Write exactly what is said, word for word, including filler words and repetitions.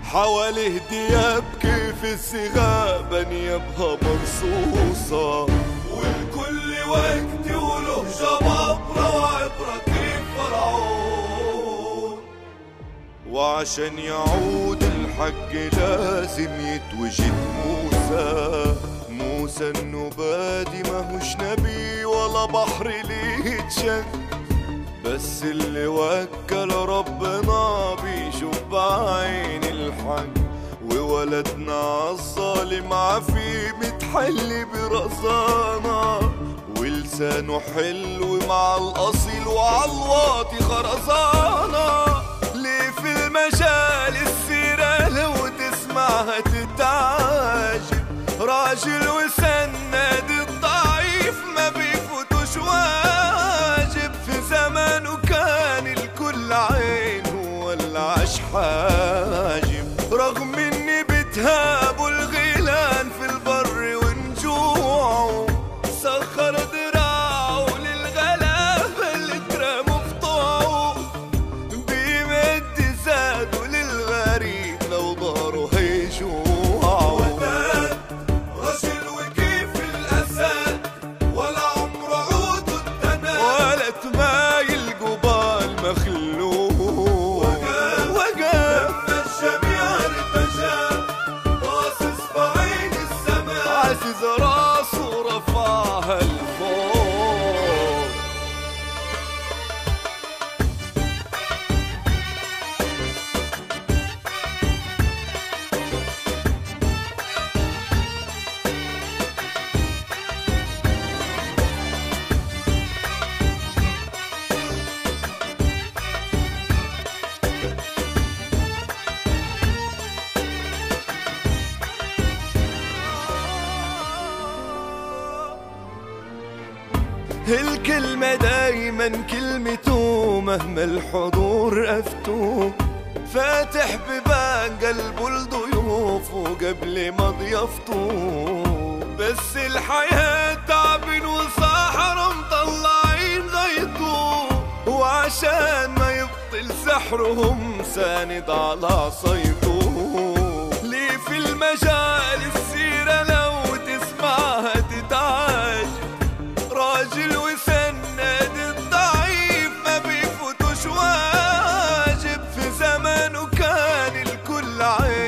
حواليه دياب كيف السغاب انيابها مرصوصة، والكل وقت وله جبابرة وعبرة كيف فرعون. وعشان يعود الحق لازم يتوجد موسى، موسى النبادي ماهوش نبي ولا بحر ليه يتشق، بس اللي وكل ربنا بيشوف بعين الحق. وولدنا عالظالم عفي متحلي برزانة، ولسانه حلو مع الأصيل وعالواطي خرزانة. ليه في المجال السيرة لو تسمعها تتعجب، راجل وسند الضعيف ما بيفوتوش واجب. في زمانه كان الكل عين ولا عاش حاجب، رغم اني بتهابوا الغيلان في البر ونجوعه. سخر دراعه للغلابة اللي ترموا في طوعه، بيمد زاده للغريب لو ضهره هيجوعه. رجل وكيف الأسد ولا عمره عود التناد، ولا تمايل قبال مخلوق. وقف لما الجميع ارتجى باصص بعين السماء، عزز راسه رفعها لفوق. الكلمة دايما كلمته مهما الحضور أفتوه، فاتح ببان قلبه لضيوفه قبل ما ضيافته. بس الحياة تعب وصحرا مطلعين غيطه، وعشان ما يبطل سحرهم ساند على عصايته. ليه في المجال السيرة لو تسمعها تتعجب، راجل وسند الضعيف ما بيفوتوش واجب. في زمانه كان الكل عين